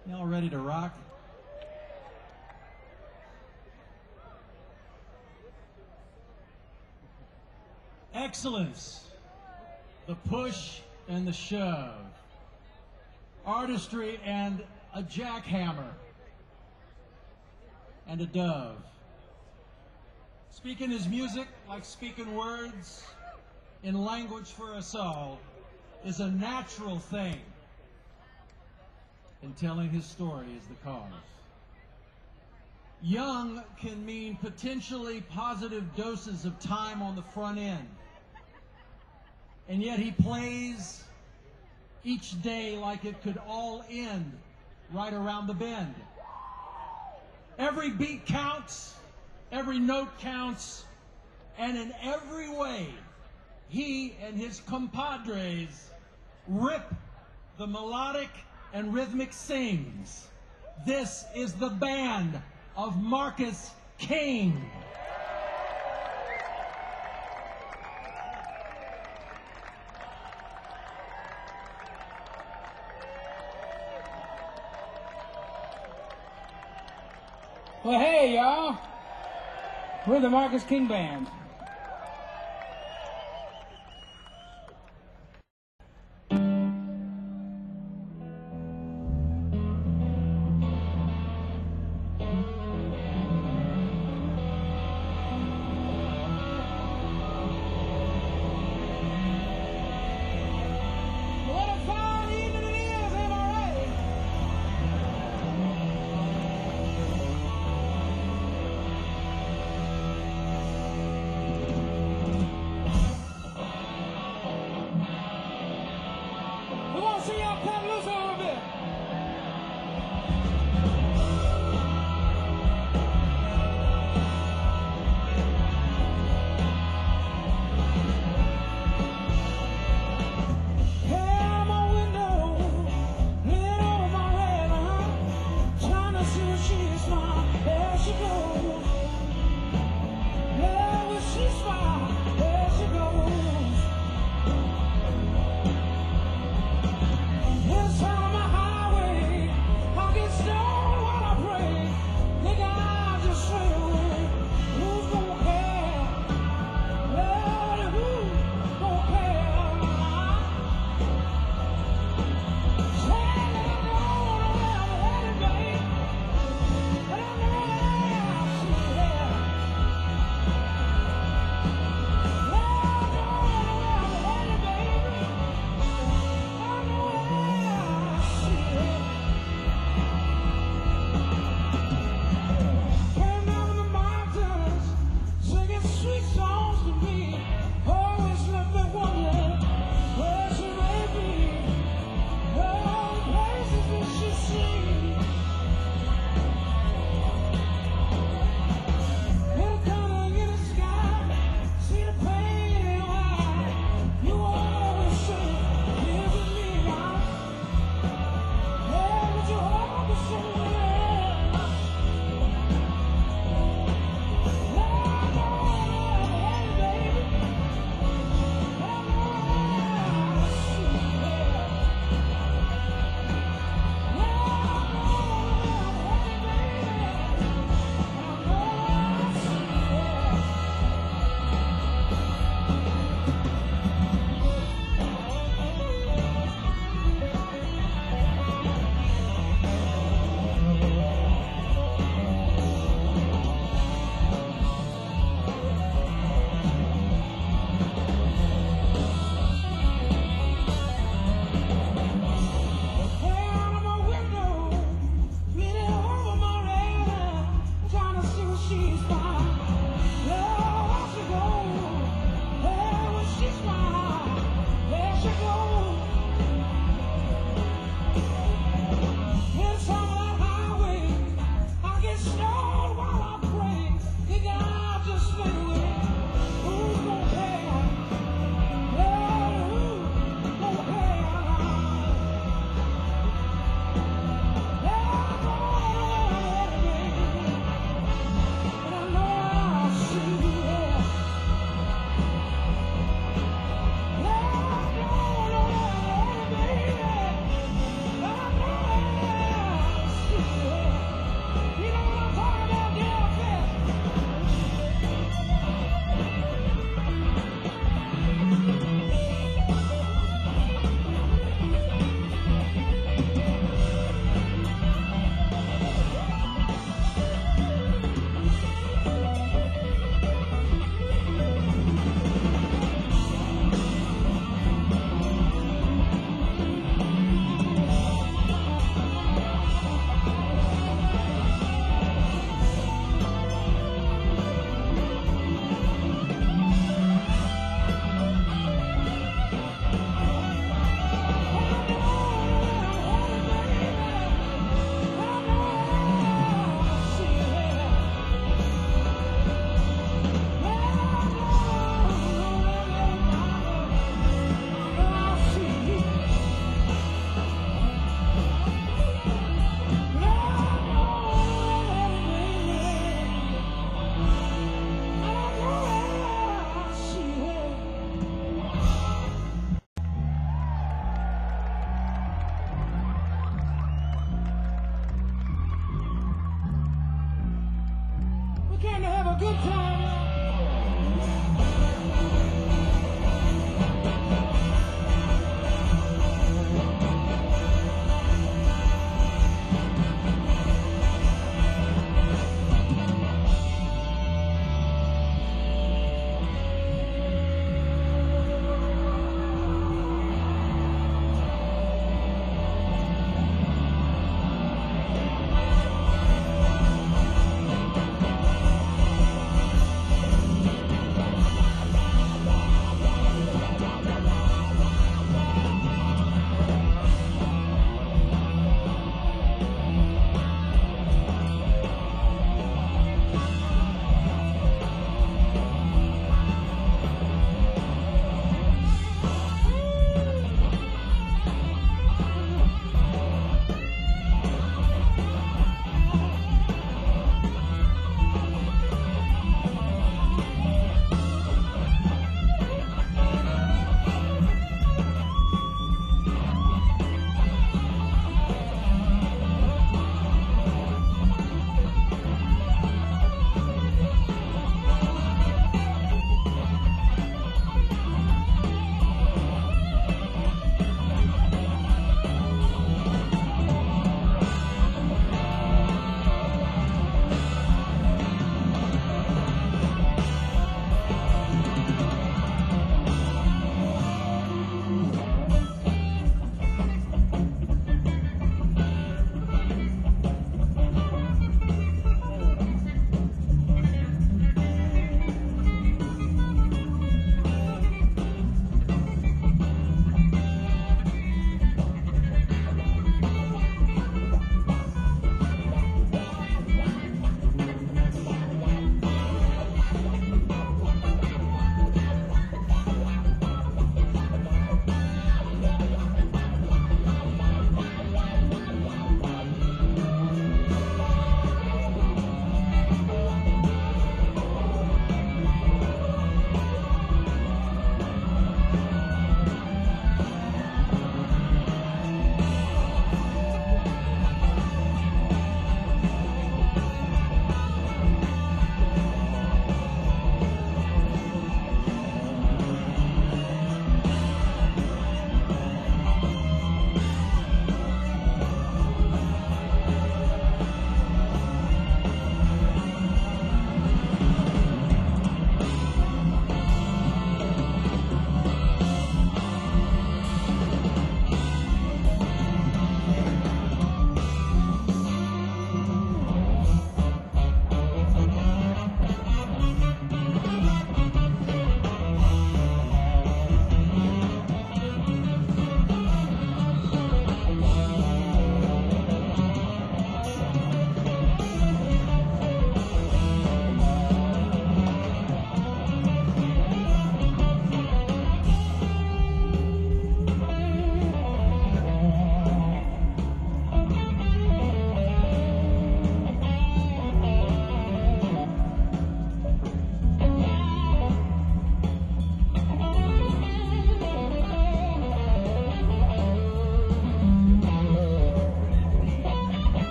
Y'all ready to rock? Excellence, the push and the shove, artistry and a jackhammer, and a dove. Speaking his music like speaking words in language for us all is a natural thing, and telling his story is the cause. Young can mean potentially positive doses of time on the front end, and yet he plays each day like it could all end right around the bend. Every beat counts, every note counts, and in every way, he and his compadres rip the melodic and rhythmic sings. This is the band of Marcus King. Well, hey, y'all. We're the Marcus King Band. What a fine evening it is, am I right? a good time, y'all.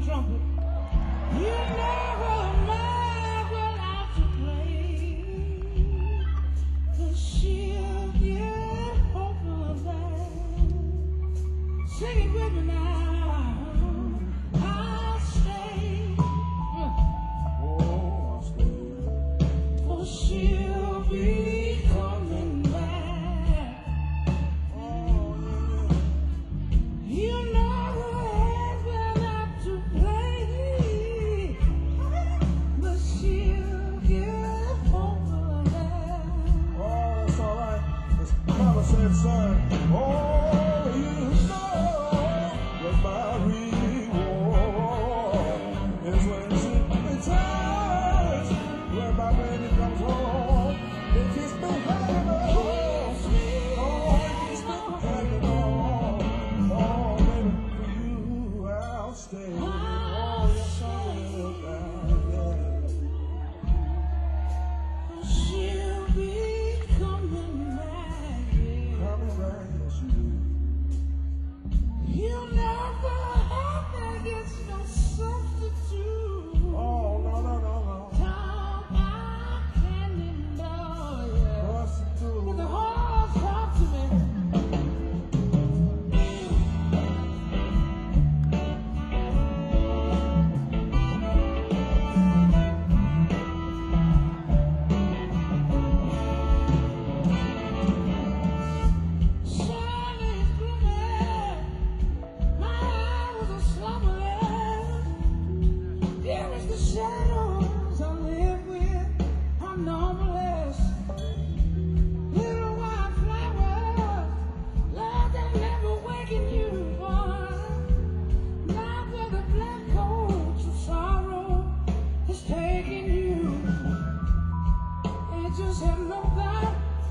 trumpet. You never mind what I to play. The she'll get over that. Sing it with me now. I'll stay. Oh, I'll stay. For she'll be coming back. Oh, You never had when I to play, but she'll get over that. oh, that's all right. It's Mama said, son. Oh, you know that my reward is when she returns, when my baby comes home. It keeps me hanging on. Oh, it keeps me hanging on. Oh, baby, for you I'll stay. Oh, yes, I will. Yeah. She'll be coming back. Coming back, yes, you do. You never have to get no substitute. Oh, no, no, no, no. Tom, I can't ignore you. What's it do? But the whole talk to me. Sun is gloomy. My eye was a slumbering. There is the shadows I live with. I'm numberless. Little white flowers, love that never waken you, boy. Now that the black coat of sorrow is taking you, and just have no doubt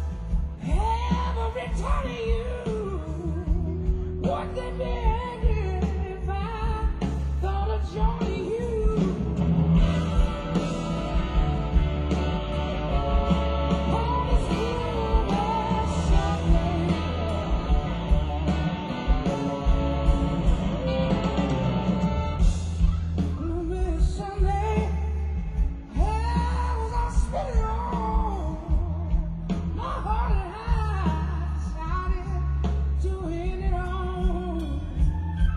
ever returning you. Would they be angry if I thought of joining you? On this gloomy Sunday, gloomy Sunday, how was I spinning on? My heart and I decided to end it all.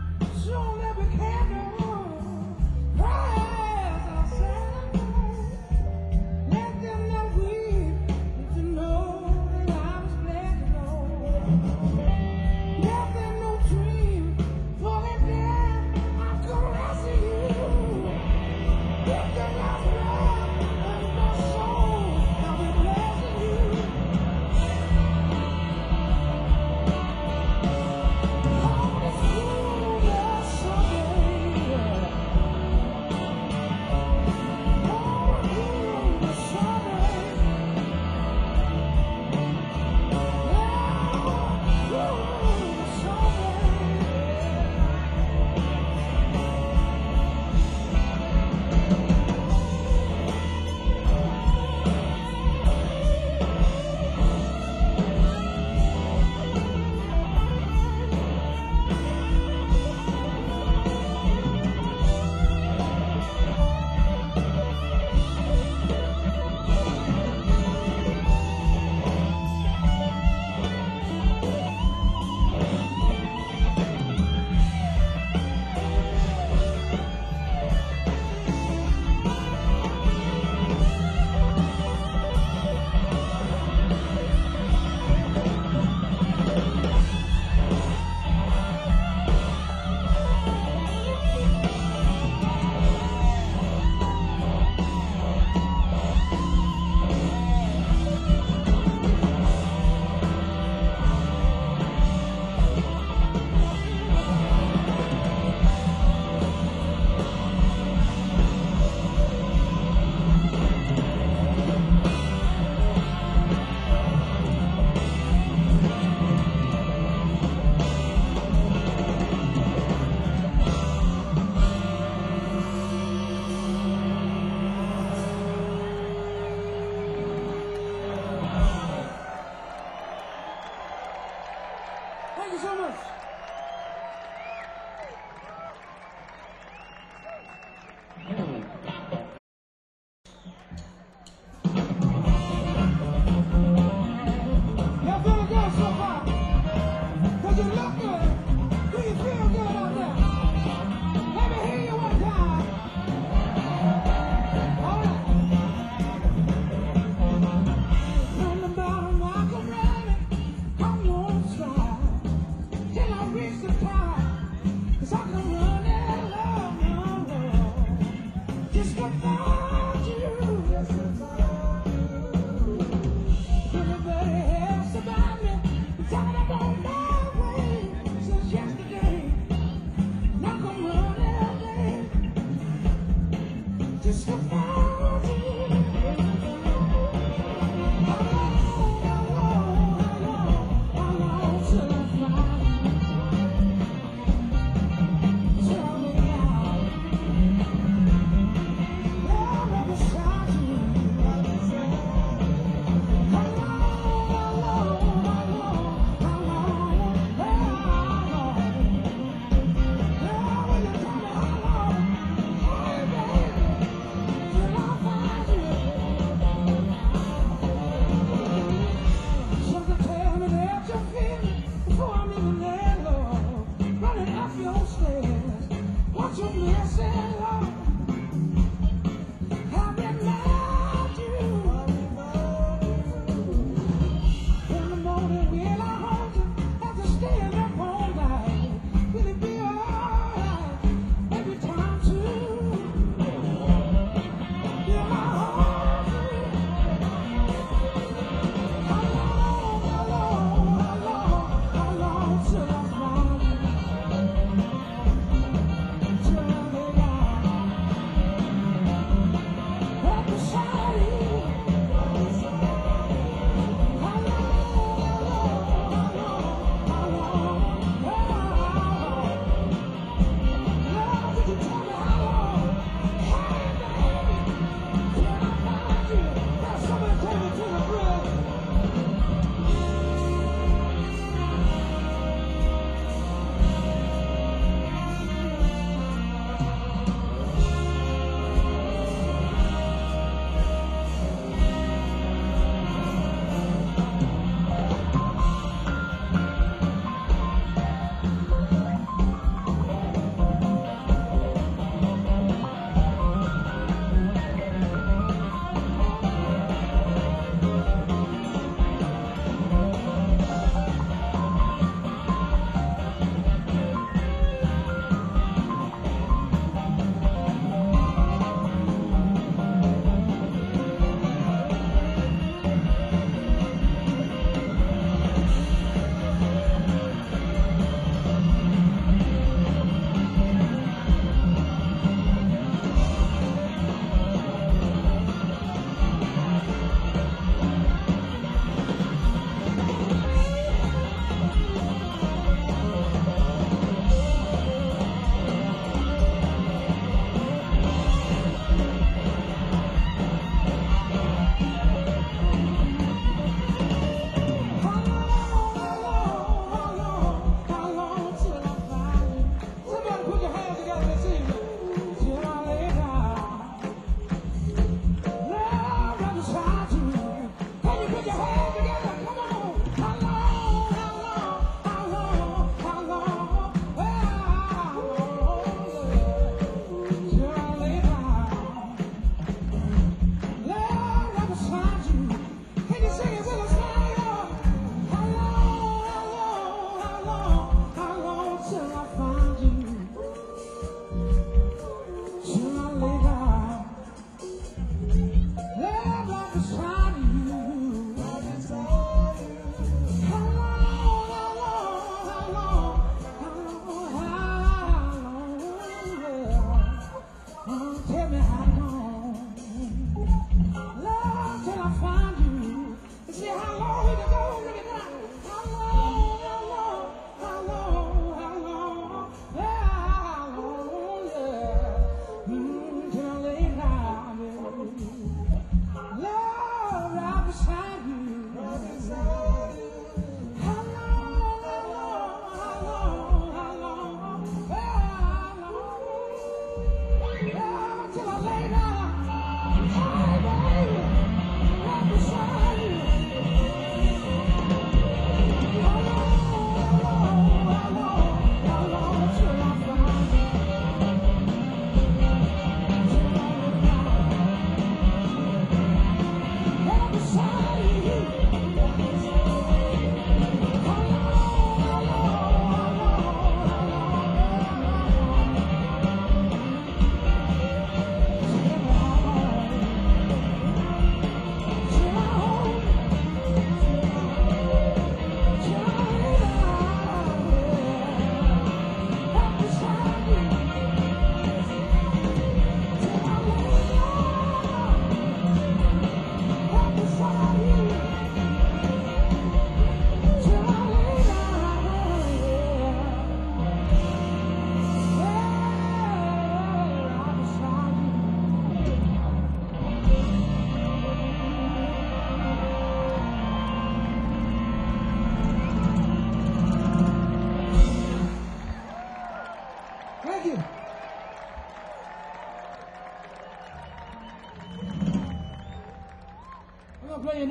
cry, 'cause I can run and love, just without you. Everybody else about me, talking about my way since yesterday. And I can run and live, just without you. How long till I find you?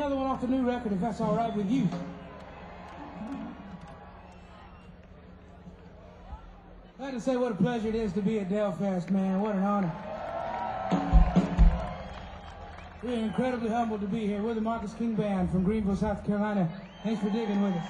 another one off the new record if that's all right with you. I have to say what a pleasure it is to be at Delfest, man. What an honor. We're incredibly humbled to be here. We're the Marcus King Band from Greenville, South Carolina. Thanks for digging with us.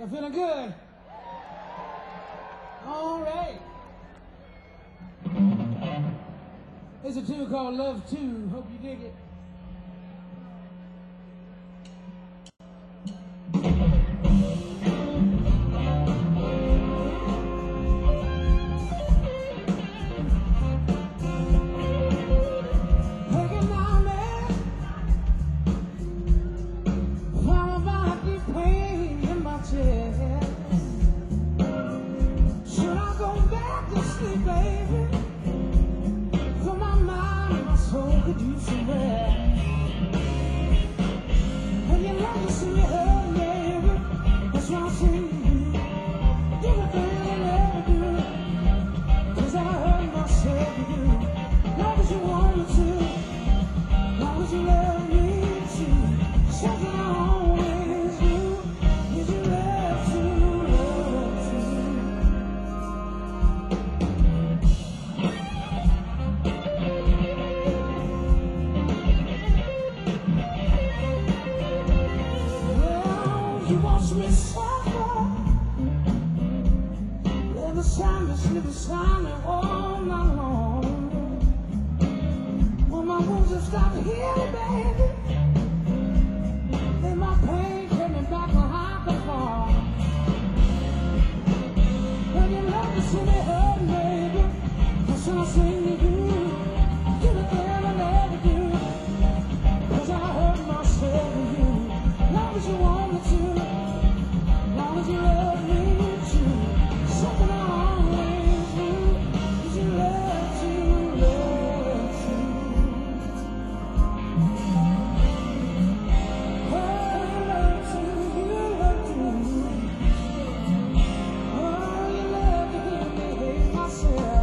Y'all feeling good? All right. There's a tune called Love 2. Hope you dig it. Hanging down there, followed by deep pain in my chest. Should I go back to sleep, baby? For my mind and my soul could use some rest. And you love to see me hurt, baby. That's why I sing to you. Do the thing I never do. 'Cause I hurt myself to do. Long as you want me to. Long as you love me to. Something I always do. Is you love to, love to. Well, you watch me suffer. Let the silence live beside me all night long. When my wounds have stopped healing, baby, then my pain take me back where I come from. When you love to see me hurt, baby, that's what I sing to you. Do the thing I never do. 'Cause I hurt myself with you. Long as you want me to. Long as you love me too. Something I always do. Is you love to, love to. Oh, love to, you love to. Oh, you love to hear me hate myself.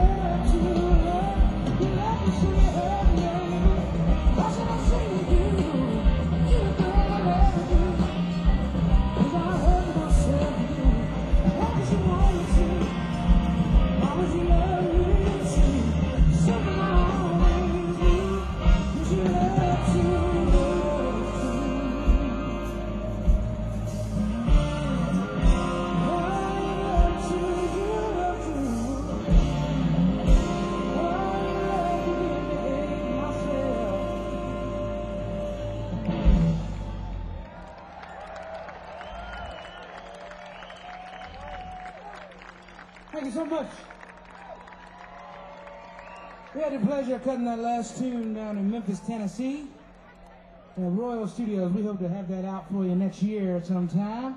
That's what I say to you. Thank you so much. We had the pleasure of cutting that last tune down in Memphis, Tennessee. At Royal Studios. We hope to have that out for you next year sometime.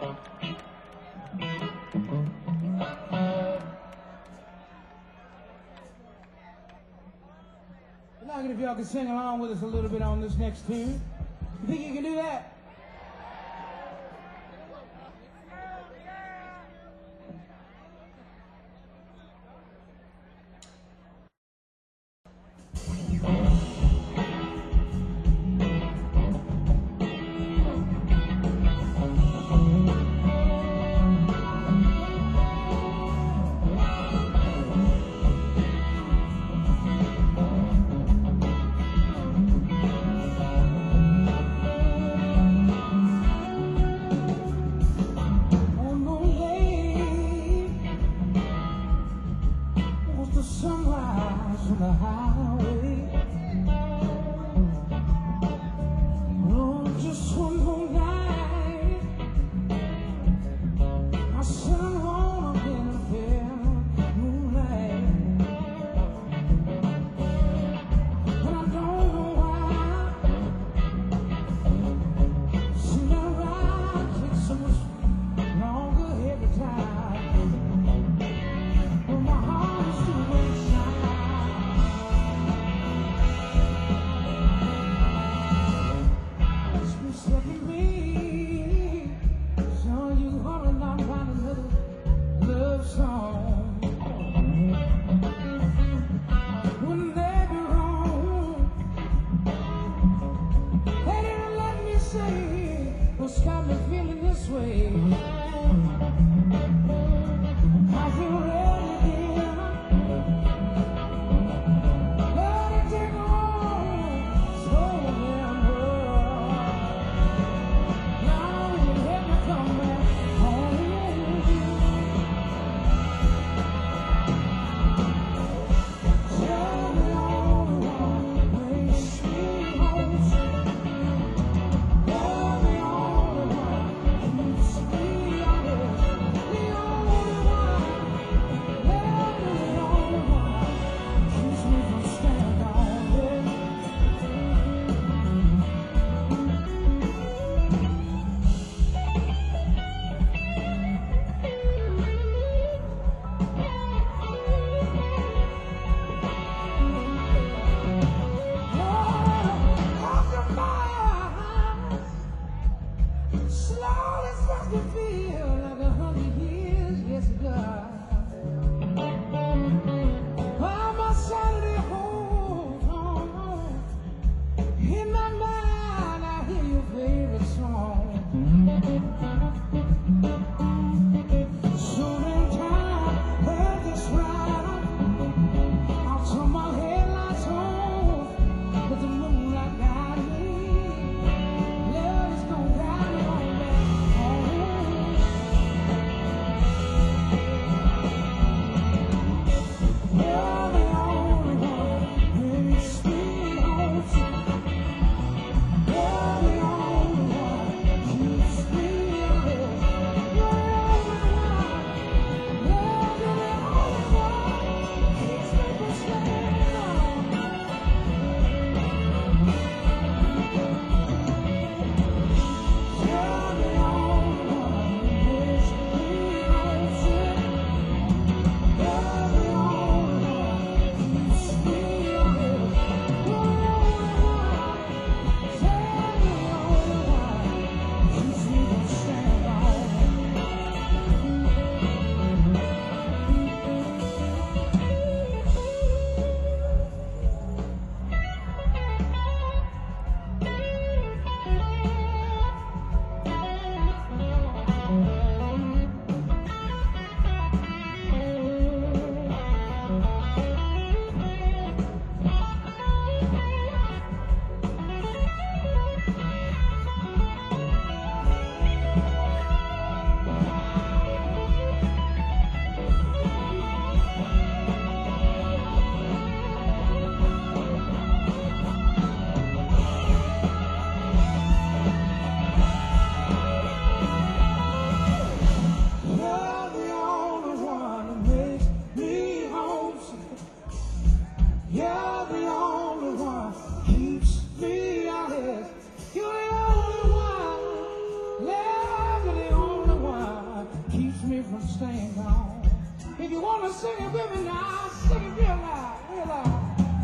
I'd like it if y'all could sing along with us a little bit on this next tune. You think you can do that? On the way was the sunrise on the highway. Oh, just one more night. My son won't up in the pale moonlight. And I don't know why. See, that ride takes so much longer every time. But my heart is still inside. It's been setting me. So you hurry now, find another love song. Wouldn't that be wrong? They didn't let me say what's got me feeling this way. I feel ready again. Let it take on slow down world. Now you let me come back home. Tell me all the wrong ways, sweet home. Tell me all the wrong keeps me honest. The only one, the only one keeps me from standing on it. Open my eyes, slowly starts to feel like 100 years, yes it does. While my sanity holds on, in my mind I hear your favorite song. So in time, let this ride. I'll turn my headlights on, but the moonlight guide me. Love is gonna guide me on back home. You're the only one who makes me home. You're the only one who keeps me honest. from staying gone. If you want to sing it with me now, sing it real loud, real loud.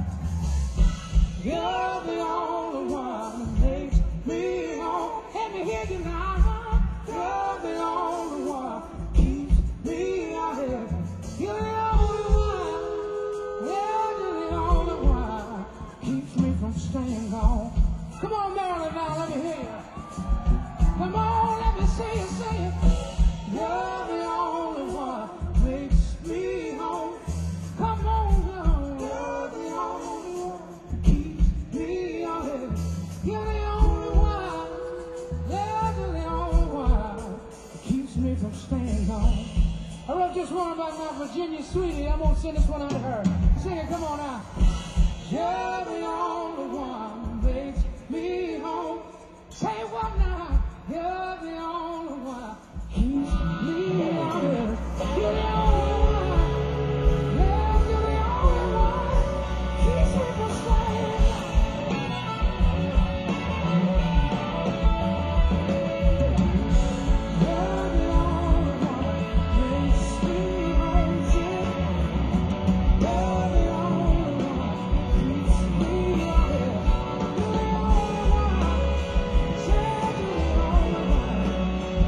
You're the only one that makes me home. Let me hear you now. You're the only one that keeps me out here. You're the only one. Yeah, you're the only one keeps me from staying gone. Come on, Marilyn, now let me hear you. Come on, let me see you say it. You're the only one makes me home. Come on, girl. You're the only one keeps me out here. You're the only one. Yeah, you're the only one that keeps me from staying home. I wrote this one about my Virginia sweetie. I'm gonna send this one out to her. Sing it, come on now. You're the only one that makes me home. Say what now? You're the only one keeps me out here. You're the only one. Yeah, you're the only one keeps me from staying. You're the only one makes me home. You're the only one keeps me out here. You're the only one. You're the only one.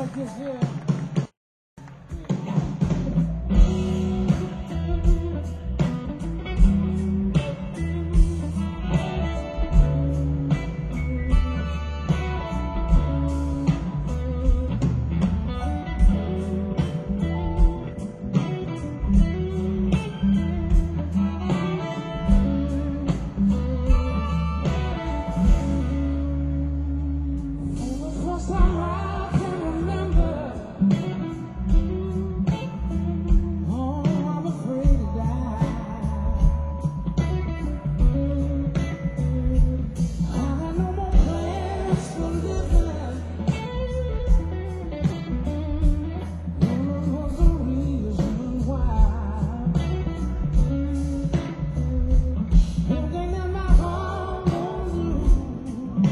like this here. First time I can remember. Oh, I'm afraid to die. I got no more plans for living. What was the reason why? One thing that my heart won't do.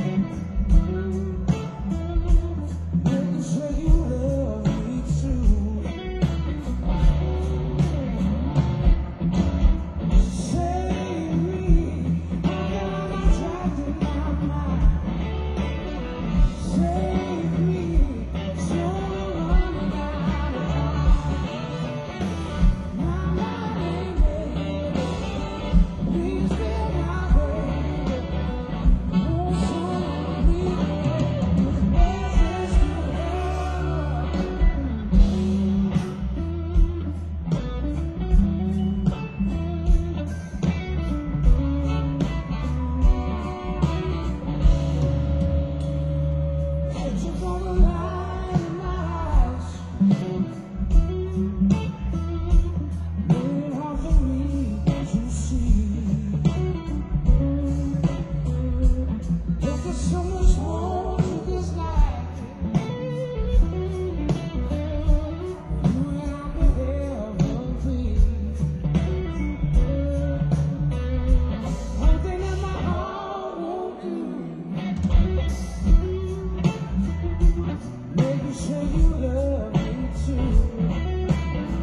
Making sure you love me too. Save me, how can I not trapped in my mind? Save me, so I'm running out of time. My baby, please be my baby. Oh, so please, with message to love. But you're gonna lie in my house. Made it hard for me to see. There's so much more to this life. You and I could ever be. One thing that my heart won't do. Making sure you love me too.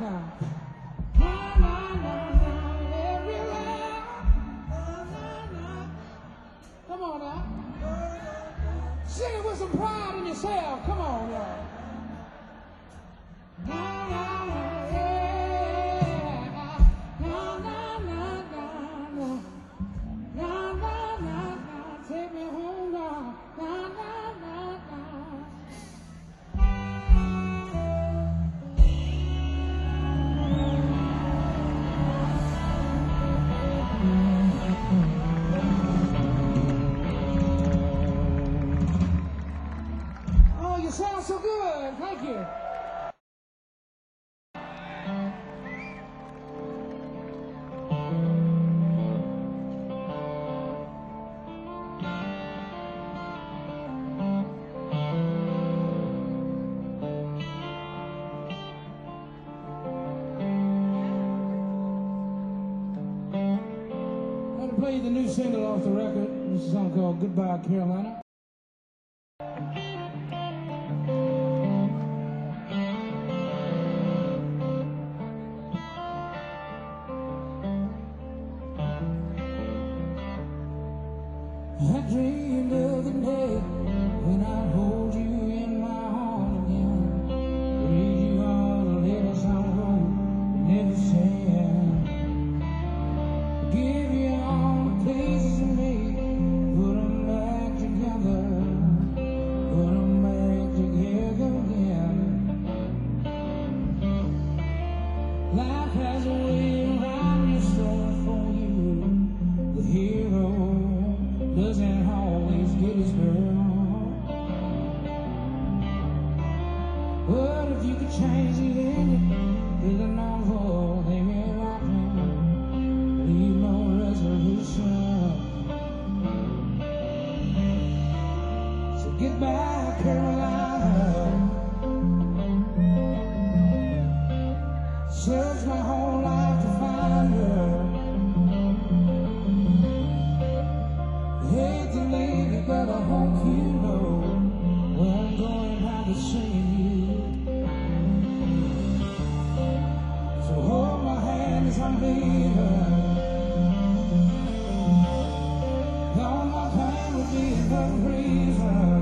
now. Na, na, na, na, everywhere. Na, na, na. Come on now. Sing it with some pride in yourself. Come on, y'all. Na, na, na, yeah. Na, na, na, na, na. Na, na, na, na. Take me home now. Na, na, na, na. Oh, you sound so good. Thank you. I'm going to play you the new single off the record. This is a song called Goodbye, Carolina. I dreamed of the day when I'd hold you in my arms again, read you all the letters I wrote, never sent, give you all the places you made, put them back together again. Life has a way around your story for you. The hero doesn't always get his girl. But if you could change the ending, build an envelope, hang it out there, leave no resolution. So goodbye, Carolina. Searched my whole life to find her. Hate to leave you, but I hope you know where I'm going, how to sing you. So hold my hand as I'm leaving. All my pain would be but reason.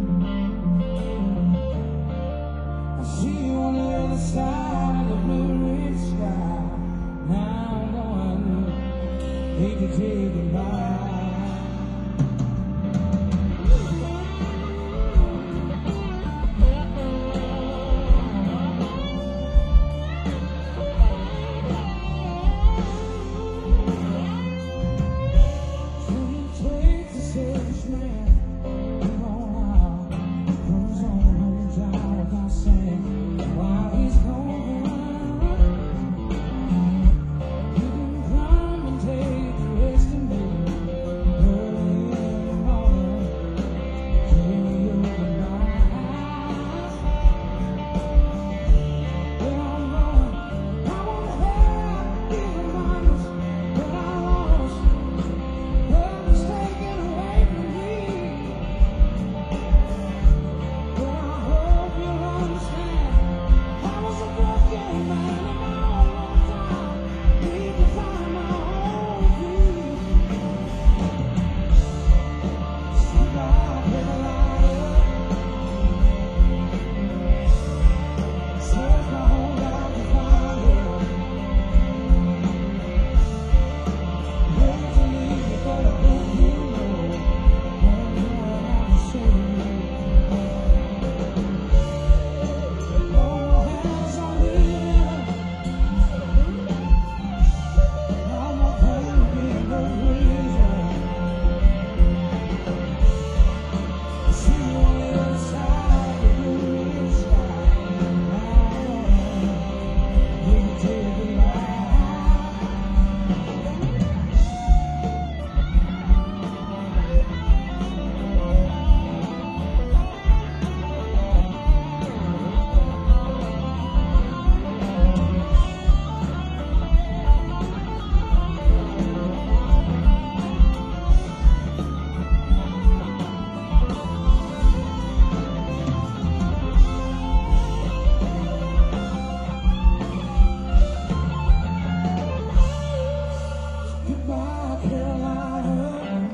I see you on the other side of the blue ridge sky. Now I'm going, hate to take goodbye. my Carolina.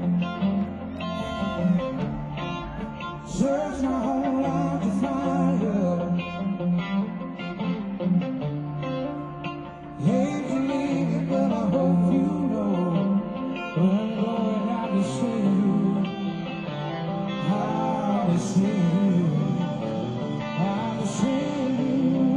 Search my whole life to find her. Hate to leave you, but I hope you know I'm going out to see you. Out to see you. Out to see you.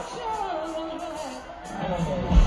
sure was glad.